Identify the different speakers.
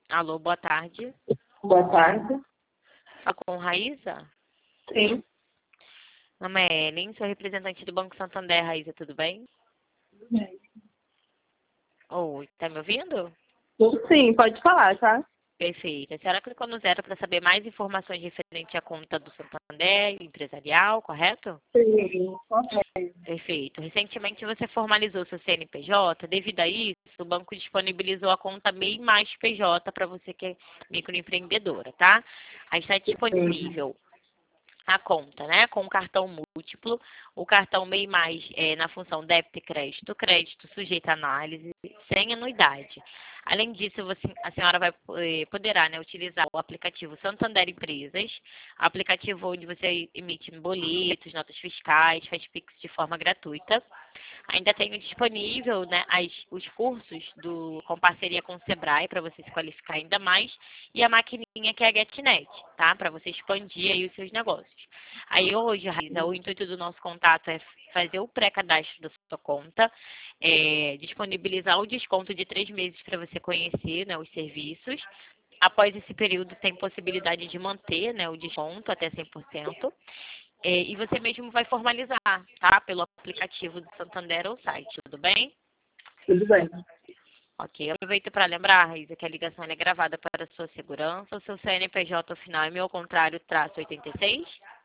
Speaker 1: Alô, boa tarde.
Speaker 2: Boa tarde.
Speaker 1: Fala com Raíza?
Speaker 2: Sim.
Speaker 1: Meu nome é Ellen, sou representante do Banco Santander. Raíza, tudo bem? Oi, tá me ouvindo?
Speaker 2: Sim, pode falar, tá?
Speaker 1: Perfeito. A senhora clicou no zero para saber mais informações referente à conta do Santander empresarial, correto?
Speaker 2: Sim, correto.
Speaker 1: Perfeito. Recentemente você formalizou seu CNPJ. Devido a isso, o banco disponibilizou a conta MEI mais PJ para você que é microempreendedora, tá? Aí está disponível a conta, né, com o cartão múltiplo, o cartão MEI mais na função débito e crédito, crédito sujeito à análise, sem anuidade. Além disso, a senhora poderá, né, utilizar o aplicativo Santander Empresas, aplicativo onde você emite boletos, notas fiscais, faz Pix de forma gratuita. Ainda tenho disponível, né, os cursos com parceria com o Sebrae para você se qualificar ainda mais e a maquininha que é a GetNet, tá? Para você expandir aí os seus negócios. Aí hoje, Raíza, o intuito do nosso contato é fazer o pré-cadastro da sua conta, disponibilizar o desconto de 3 meses para você conhecer, né, os serviços. Após esse período, tem possibilidade de manter, né, o desconto até 100%. E você mesmo vai formalizar, tá? Pelo aplicativo do Santander ou site, tudo bem?
Speaker 2: Tudo bem.
Speaker 1: Ok. Aproveito para lembrar, Raíza, que a ligação é gravada para a sua segurança. O seu CNPJ final é meu contrário, traço 86.